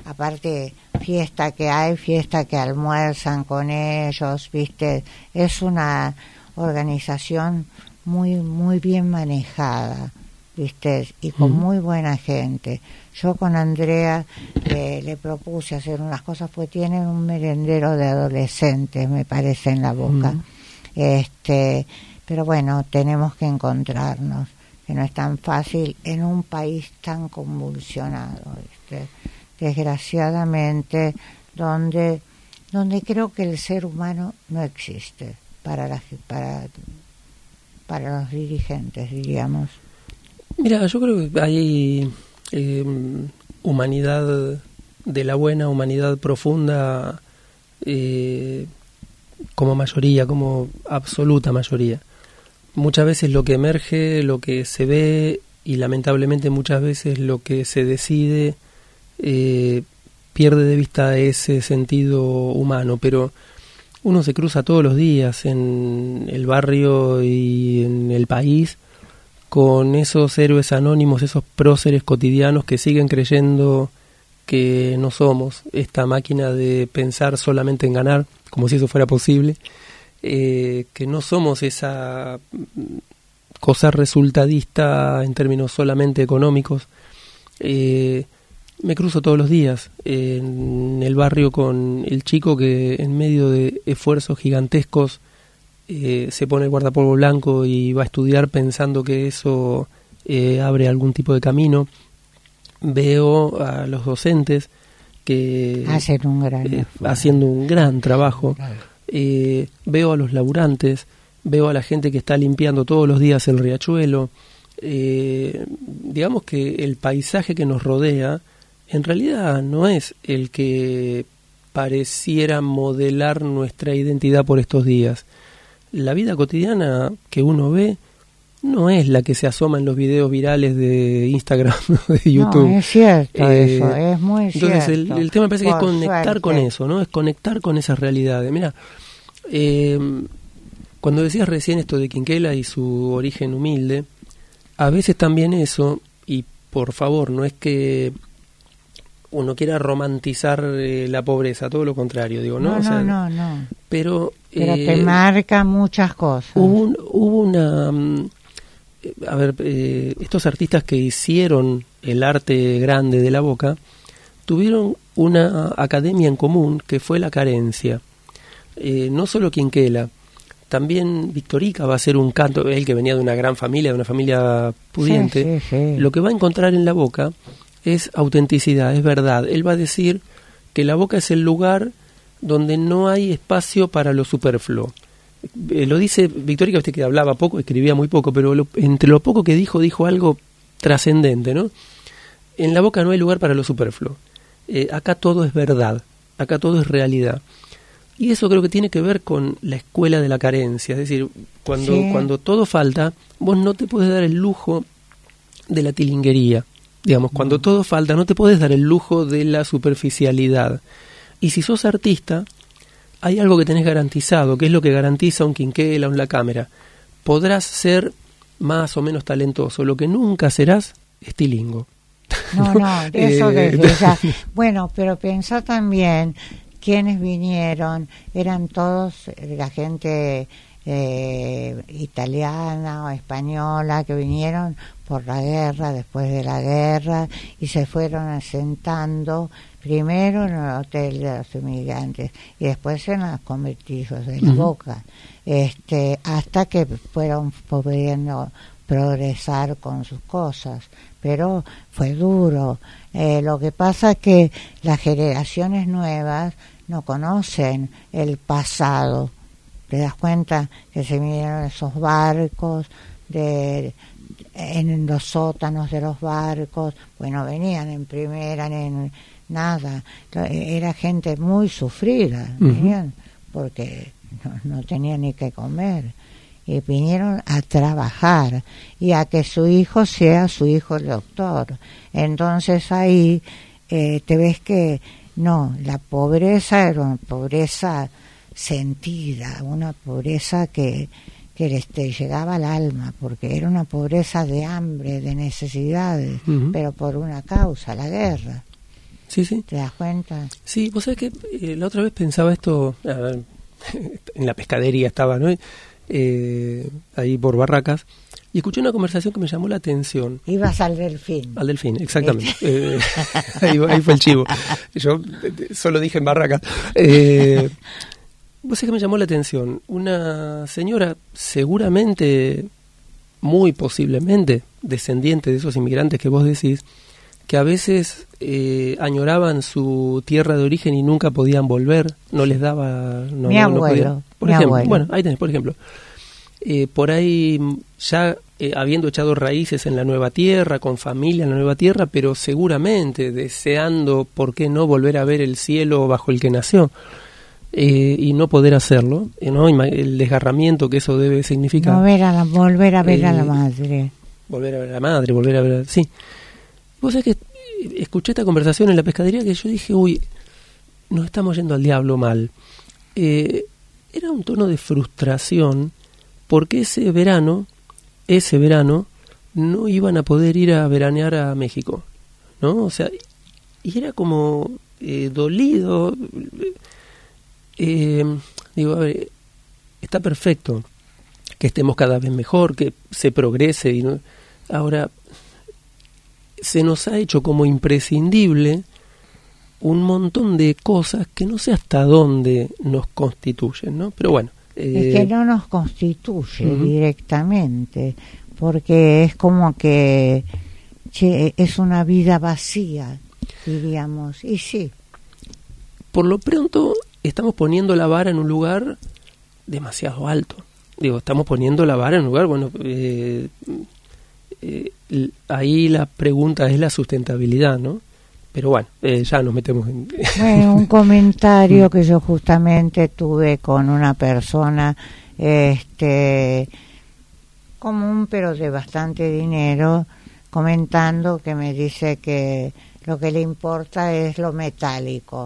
aparte fiesta que hay, fiesta que almuerzan con ellos, viste, es una organización muy muy bien manejada, viste, y con uh-huh. muy buena gente. Yo con Andrea eh, le propuse hacer unas cosas, pues tienen un merendero de adolescentes, me parece, en la Boca. Uh-huh. este pero bueno, tenemos que encontrarnos, que no es tan fácil en un país tan convulsionado, ¿viste? Desgraciadamente, donde donde creo que el ser humano no existe para la, para para los dirigentes, diríamos.
Mira, yo creo que hay eh, humanidad de la buena, humanidad profunda, eh, como mayoría, como absoluta mayoría. Muchas veces lo que emerge, lo que se ve, y lamentablemente muchas veces lo que se decide eh, pierde de vista ese sentido humano, pero uno se cruza todos los días en el barrio y en el país con esos héroes anónimos, esos próceres cotidianos que siguen creyendo que no somos esta máquina de pensar solamente en ganar, como si eso fuera posible, eh, que no somos esa cosa resultadista en términos solamente económicos. Eh, me cruzo todos los días eh, en el barrio con el chico que en medio de esfuerzos gigantescos eh, se pone el guardapolvo blanco y va a estudiar pensando que eso eh, abre algún tipo de camino. Veo a los docentes que
hacen un gran
eh, haciendo un gran trabajo. Eh, veo a los laburantes, veo a la gente que está limpiando todos los días el riachuelo. Eh, digamos que el paisaje que nos rodea en realidad no es el que pareciera modelar nuestra identidad por estos días. La vida cotidiana que uno ve no es la que se asoma en los videos virales de Instagram o de YouTube.
No, es cierto eh, eso, es muy
entonces
cierto.
Entonces el, el tema me parece por que es conectar suerte. Con eso, ¿no? Es conectar con esas realidades. Mira, eh, cuando decías recién esto de Quinquela y su origen humilde, a veces también eso, y por favor, no es que uno quiera romantizar eh, la pobreza, todo lo contrario, digo, ¿no?
No,
o sea,
no, no, no.
Pero,
pero
eh,
te marca muchas cosas.
Hubo, un, hubo una... Um, a ver, eh, estos artistas que hicieron el arte grande de la Boca tuvieron una academia en común que fue la carencia. Eh, no solo Quinquela, también Victorica va a hacer un canto, él que venía de una gran familia, de una familia pudiente,
sí, sí, sí.
Lo que va a encontrar en la Boca es autenticidad, es verdad. Él va a decir que la Boca es el lugar donde no hay espacio para lo superfluo. Eh, lo dice Victorica, usted que hablaba poco, escribía muy poco, pero lo, entre lo poco que dijo, dijo algo trascendente, ¿no? En la Boca no hay lugar para lo superfluo. Eh, acá todo es verdad, acá todo es realidad. Y eso creo que tiene que ver con la escuela de la carencia. Es decir, cuando, sí. cuando todo falta, vos no te podés dar el lujo de la tilinguería. Digamos, cuando todo falta, no te podés dar el lujo de la superficialidad. Y si sos artista, hay algo que tenés garantizado, que es lo que garantiza un Quinquela, un La Cámara. Podrás ser más o menos talentoso, lo que nunca serás es tilingo.
No, no, eso
eh,
desde ya. Bueno, pero pensá también, quienes vinieron, eran todos la gente eh, italiana o española que vinieron por la guerra, después de la guerra, y se fueron asentando primero en el hotel de los inmigrantes y después en los convertidos de la uh-huh. Boca, este, hasta que fueron pudiendo progresar con sus cosas, pero fue duro. Eh, lo que pasa es que las generaciones nuevas no conocen el pasado. ¿Te das cuenta que se vinieron esos barcos de en los sótanos de los barcos? Bueno, venían en primera, en nada. Era gente muy sufrida, uh-huh. venían porque no, no tenían ni que comer. Y vinieron a trabajar y a que su hijo sea su hijo el doctor. Entonces ahí eh, te ves que no, la pobreza era una pobreza sentida, una pobreza que, que les te llegaba al alma, porque era una pobreza de hambre, de necesidades, uh-huh. pero por una causa, la guerra.
sí, sí.
¿Te das cuenta?
Sí, vos sabés que eh, la otra vez pensaba esto, a ver, en la pescadería estaba, ¿no? Eh, ahí por Barracas, y escuché una conversación que me llamó la atención.
Ibas al Delfín.
Al Delfín, exactamente. eh, ahí, ahí fue el chivo. Yo eh, solo dije en Barracas. Eh, vos sabés que me llamó la atención. Una señora, seguramente, muy posiblemente, descendiente de esos inmigrantes que vos decís, que a veces eh, añoraban su tierra de origen y nunca podían volver, no les daba... No,
mi
no,
abuelo,
no podían. Por
mi
ejemplo,
abuelo.
Bueno, ahí tenés, por ejemplo. Eh, por ahí ya eh, habiendo echado raíces en la nueva tierra, con familia en la nueva tierra, pero seguramente deseando, ¿por qué no?, volver a ver el cielo bajo el que nació. Eh, y no poder hacerlo, eh, ¿no? El desgarramiento que eso debe significar.
Volver a, la, volver a ver
eh,
a la madre.
Volver a ver a la madre, volver a ver... Sí. Vos sabés que escuché esta conversación en la pescadería que yo dije, uy, nos estamos yendo al diablo mal. Eh, era un tono de frustración porque ese verano, ese verano, no iban a poder ir a veranear a México, ¿no? O sea, y era como eh, dolido. Eh, digo, a ver, está perfecto que estemos cada vez mejor, que se progrese, y no, ahora se nos ha hecho como imprescindible un montón de cosas que no sé hasta dónde nos constituyen, ¿no? Pero bueno. Eh,
es que no nos constituye
uh-huh.
directamente, porque es como que che, es una vida vacía, diríamos, y sí.
Por lo pronto estamos poniendo la vara en un lugar demasiado alto. Digo, estamos poniendo la vara en un lugar, bueno, eh, eh, ahí la pregunta es la sustentabilidad, ¿no? Pero bueno, eh, ya nos metemos en...
Bueno, un comentario que yo justamente tuve con una persona este común, pero de bastante dinero, comentando que me dice que lo que le importa es lo metálico.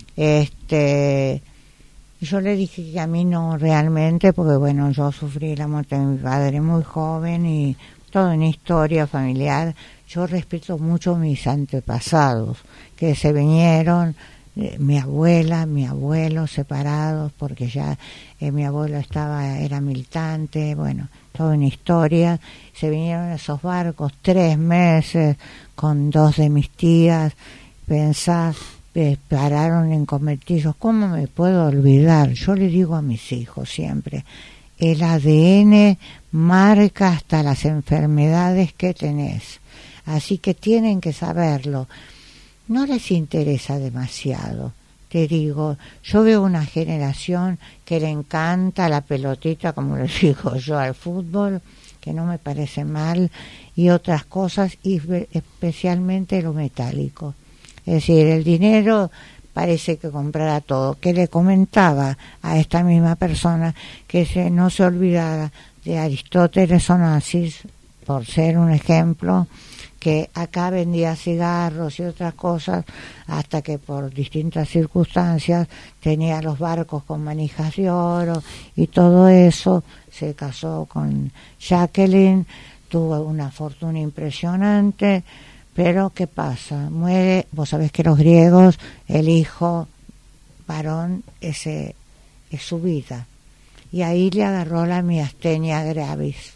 Este, yo le dije que a mí no realmente, porque bueno, yo sufrí la muerte de mi padre muy joven y toda una historia familiar. Yo respeto mucho mis antepasados, que se vinieron, eh, mi abuela, mi abuelo separados, porque ya eh, mi abuelo estaba era militante, bueno, toda una historia. Se vinieron esos barcos tres meses con dos de mis tías, pensá, eh, pararon en Conventillos. ¿Cómo me puedo olvidar? Yo le digo a mis hijos siempre, el A D N marca hasta las enfermedades que tenés. Así que tienen que saberlo. No les interesa demasiado. Te digo, yo veo una generación que le encanta la pelotita, como les digo yo, al fútbol, que no me parece mal, y otras cosas, y especialmente lo metálico. Es decir, el dinero parece que comprará todo. Que le comentaba a esta misma persona que se, no se olvidara de Aristóteles Onassis, por ser un ejemplo, que acá vendía cigarros y otras cosas, hasta que por distintas circunstancias tenía los barcos con manijas de oro y todo eso. Se casó con Jacqueline, tuvo una fortuna impresionante, pero ¿qué pasa? Muere, vos sabés que los griegos, el hijo varón ese es su vida, y ahí le agarró la miastenia gravis,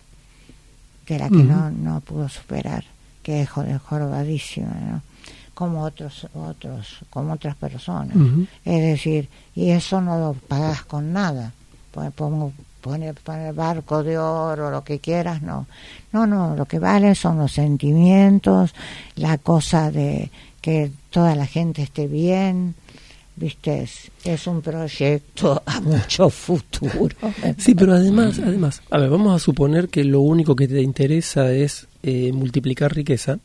de la que uh-huh. no, no pudo superar, que es jorobadísima, ¿no? Como otros, otros, como otras personas. Uh-huh. Es decir, y eso no lo pagas con nada. Pongo, poner, poner barco de oro, lo que quieras, no. No, no, lo que vale son los sentimientos, la cosa de que toda la gente esté bien. Viste, es, es un proyecto a mucho futuro.
Sí, pero además, además, a ver, vamos a suponer que lo único que te interesa es eh, multiplicar riqueza.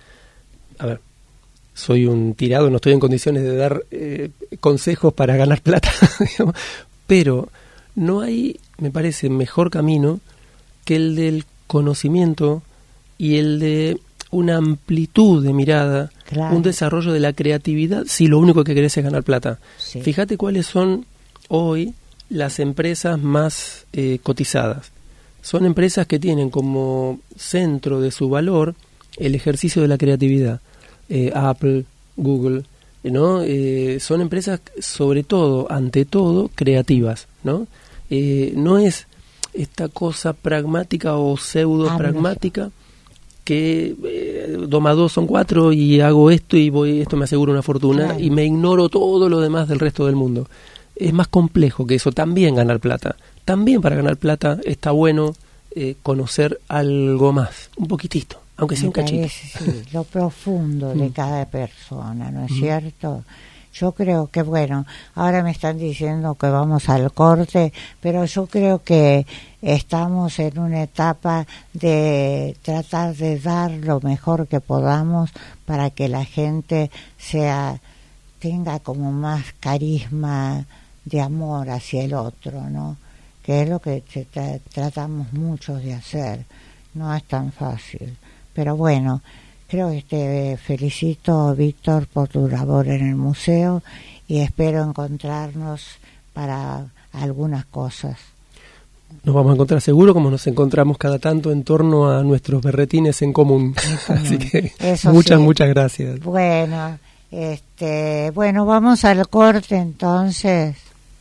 A ver, soy un tirado, no estoy en condiciones de dar eh, consejos para ganar plata, digamos, pero no hay, me parece, mejor camino que el del conocimiento y el de una amplitud de mirada, claro. Un desarrollo de la creatividad, si lo único que querés es ganar plata. Sí. Fíjate cuáles son hoy las empresas más eh, cotizadas. Son empresas que tienen como centro de su valor el ejercicio de la creatividad. Eh, Apple, Google, ¿no? Eh, son empresas, sobre todo, ante todo, creativas, ¿no? Eh, no es esta cosa pragmática o pseudo pragmática que eh, dos más dos son cuatro y hago esto y voy esto me asegura una fortuna, claro, y me ignoro todo lo demás del resto del mundo. Es más complejo que eso. También ganar plata. También para ganar plata está bueno eh, conocer algo más, un poquitito, aunque sea un cachito.
Sí, lo profundo de cada persona, ¿no es cierto? Yo creo que, bueno, ahora me están diciendo que vamos al corte, pero yo creo que estamos en una etapa de tratar de dar lo mejor que podamos para que la gente sea tenga como más carisma de amor hacia el otro, ¿no? Que es lo que tra- tratamos muchos de hacer. No es tan fácil, pero bueno, creo que te felicito, Víctor, por tu labor en el museo y espero encontrarnos para algunas cosas.
Nos vamos a encontrar seguro, como nos encontramos cada tanto en torno a nuestros berretines en común. Así que Eso muchas, sí. muchas gracias.
Bueno, este, bueno, vamos al corte entonces.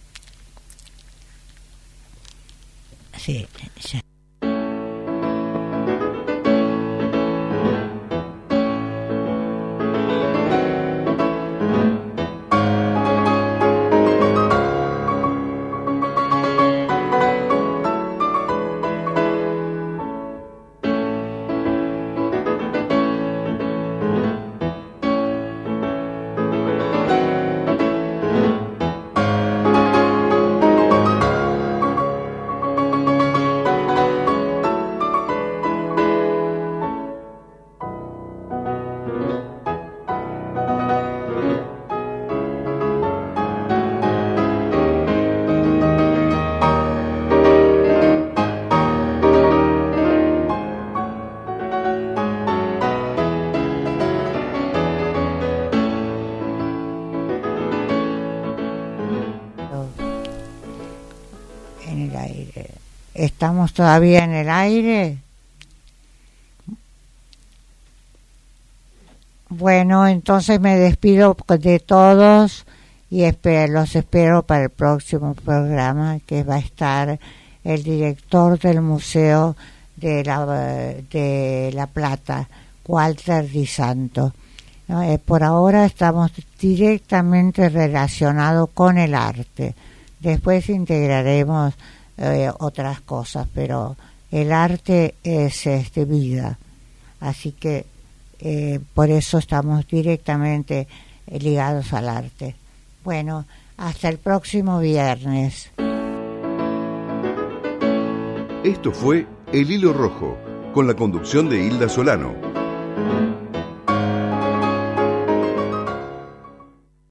Sí, ya. ¿Estamos todavía en el aire? Bueno, entonces me despido de todos y espero, los espero para el próximo programa, que va a estar el director del Museo de la, de La Plata, Walter Di Santo. ¿No? Eh, por ahora estamos directamente relacionados con el arte. Después integraremos Eh, otras cosas, pero el arte es este, vida, así que eh, por eso estamos directamente eh, ligados al arte. Bueno, hasta el próximo viernes.
Esto fue El Hilo Rojo, con la conducción de Hilda Solano.